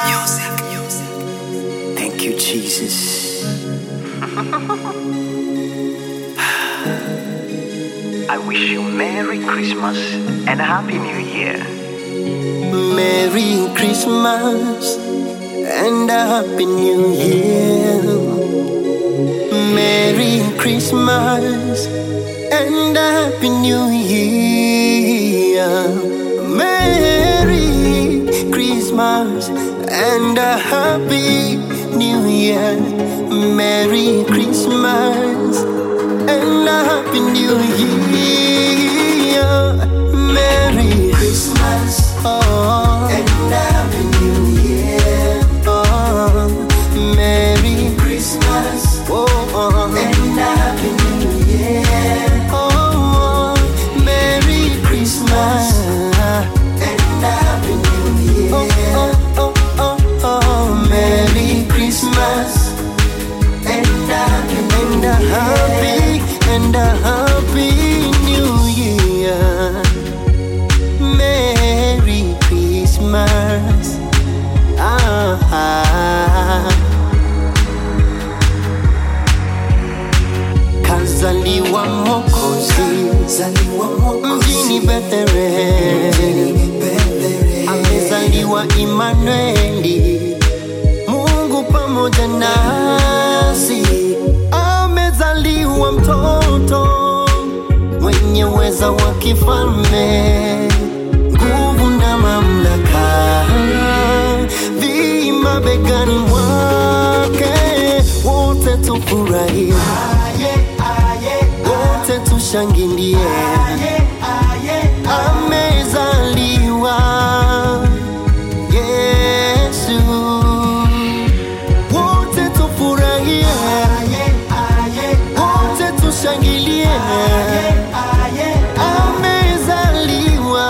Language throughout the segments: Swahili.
Thank you, Jesus. I wish you Merry Christmas and a Happy New Year. Merry Christmas and a Happy New Year. Merry Christmas and a Happy New Year. Merry Christmas and a Happy New Year. Merry Christmas and a Happy New Year. Merry Christmas, oh, and a Happy New Year. Oh, Merry Christmas, oh, and a Happy New Year. Oh, Merry Christmas and a Happy New Year. Oh, oh, oh, oh, oh, Merry Christmas and a happy New Year. Merry Christmas. Kazaliwa Mwokozi mjini Bethlehem, amezaliwa Imanueli, Mungu pamoja nasi. Amezaliwa mtoto mwenye uweza wa kifalme, nguvu na mamlaka vima begani mwake. Wote tufurahie, wote tushangilie, amezaliwa Yesu. Wote tufurahie, wote tushangilie, amezaliwa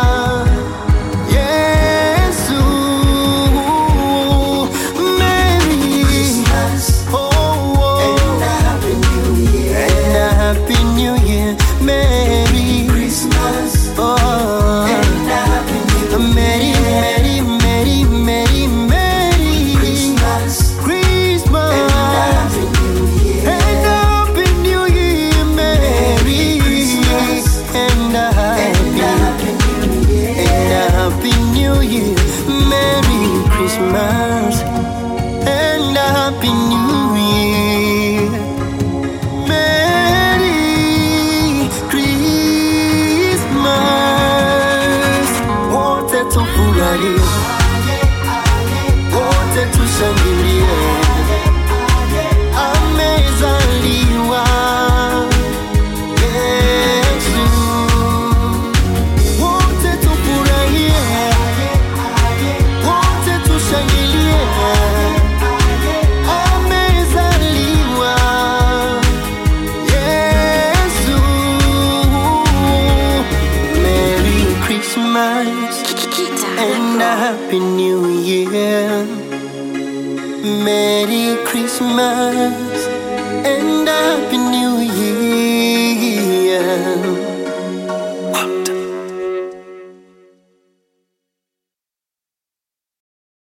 Yesu. Merry Christmas, oh, oh, and a Happy New Year. And a Happy New Year. Merry Christmas, oh, and a Happy New Year. Merry, merry, merry, merry, merry Christmas, Christmas, and a Happy New Year. And a Happy New Year. Merry Christmas and a Happy New Year. Merry Christmas and a Happy New Year. Merry Christmas. Wote tufurahie, wote tushangilie, amezaliwa Yesu. Wote tufurahie, wote tushangilie, amezaliwa Yesu. Merry Christmas and a Happy New Year. Merry Christmas and a Happy New Year.